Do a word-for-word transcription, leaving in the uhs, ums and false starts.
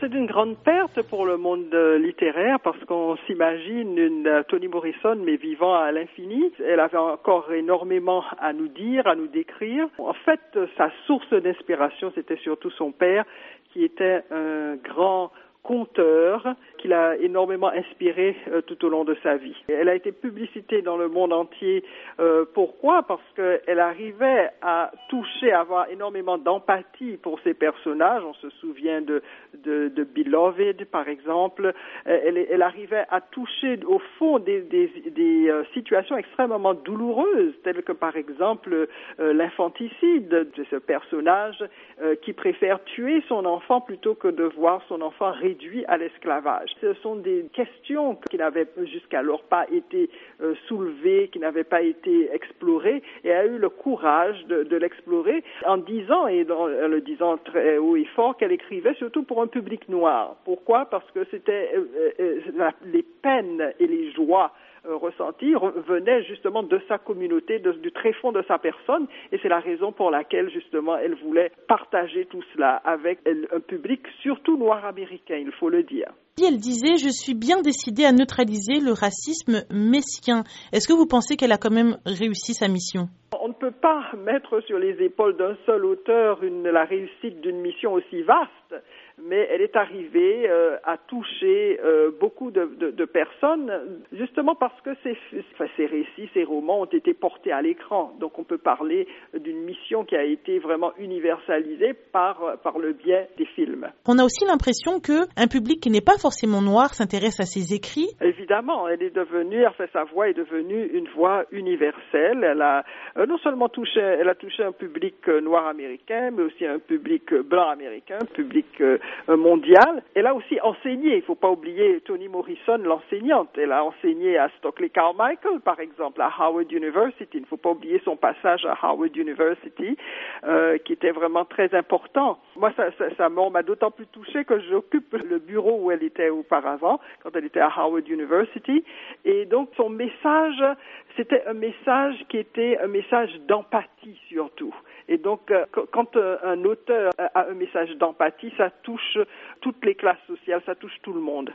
c'est une grande perte pour le monde littéraire parce qu'on s'imagine une Toni Morrison mais vivant à l'infini. Elle avait encore énormément à nous dire, à nous décrire. En fait, sa source d'inspiration, c'était surtout son père qui était un grand conteur qui l'a énormément inspiré euh, tout au long de sa vie. Elle a été publicitée dans le monde entier. Euh, pourquoi? Parce qu'elle arrivait à toucher, à avoir énormément d'empathie pour ses personnages. On se souvient de, de, de Beloved, par exemple. Elle, elle arrivait à toucher au fond des, des, des euh, situations extrêmement douloureuses, telles que par exemple euh, l'infanticide de ce personnage euh, qui préfère tuer son enfant plutôt que de voir son enfant réduit à l'esclavage. Ce sont des questions qui n'avaient jusqu'alors pas été euh, soulevées, qui n'avaient pas été explorées, et elle a eu le courage de, de l'explorer en disant, et en le disant très haut et fort, qu'elle écrivait surtout pour un public noir. Pourquoi? Parce que c'était euh, euh, les peines et les joies ressentis venait justement de sa communauté, de, du tréfonds de sa personne, et c'est la raison pour laquelle justement elle voulait partager tout cela avec un public surtout noir américain, il faut le dire. Elle disait « Je suis bien décidée à neutraliser le racisme mesquin ». Est-ce que vous pensez qu'elle a quand même réussi sa mission? On ne peut pas mettre sur les épaules d'un seul auteur une, la réussite d'une mission aussi vaste, mais elle est arrivée euh, à toucher euh, beaucoup de, de, de personnes, justement parce que ces, enfin, ces récits, ces romans ont été portés à l'écran. Donc on peut parler d'une mission qui a été vraiment universalisée par, par le biais des films. On a aussi l'impression qu'un public qui n'est pas forcément noir s'intéresse à ses écrits. Évidemment, elle est devenue, enfin, sa voix est devenue une voix universelle. Elle a euh, non seulement touché, elle a touché un public euh, noir américain, mais aussi un public euh, blanc américain, un public euh, mondial. Elle a aussi enseigné. Il ne faut pas oublier Toni Morrison, l'enseignante. Elle a enseigné à Stokely Carmichael, par exemple, à Howard University. Il ne faut pas oublier son passage à Howard University, euh, qui était vraiment très important. Moi, ça, ça, ça m'a d'autant plus touché que j'occupe le bureau où elle était auparavant, quand elle était à Howard University. Et donc, son message, c'était un message qui était un message d'empathie surtout. Et donc, euh, quand euh, un auteur a un message d'empathie, ça touche toutes les classes sociales, ça touche tout le monde.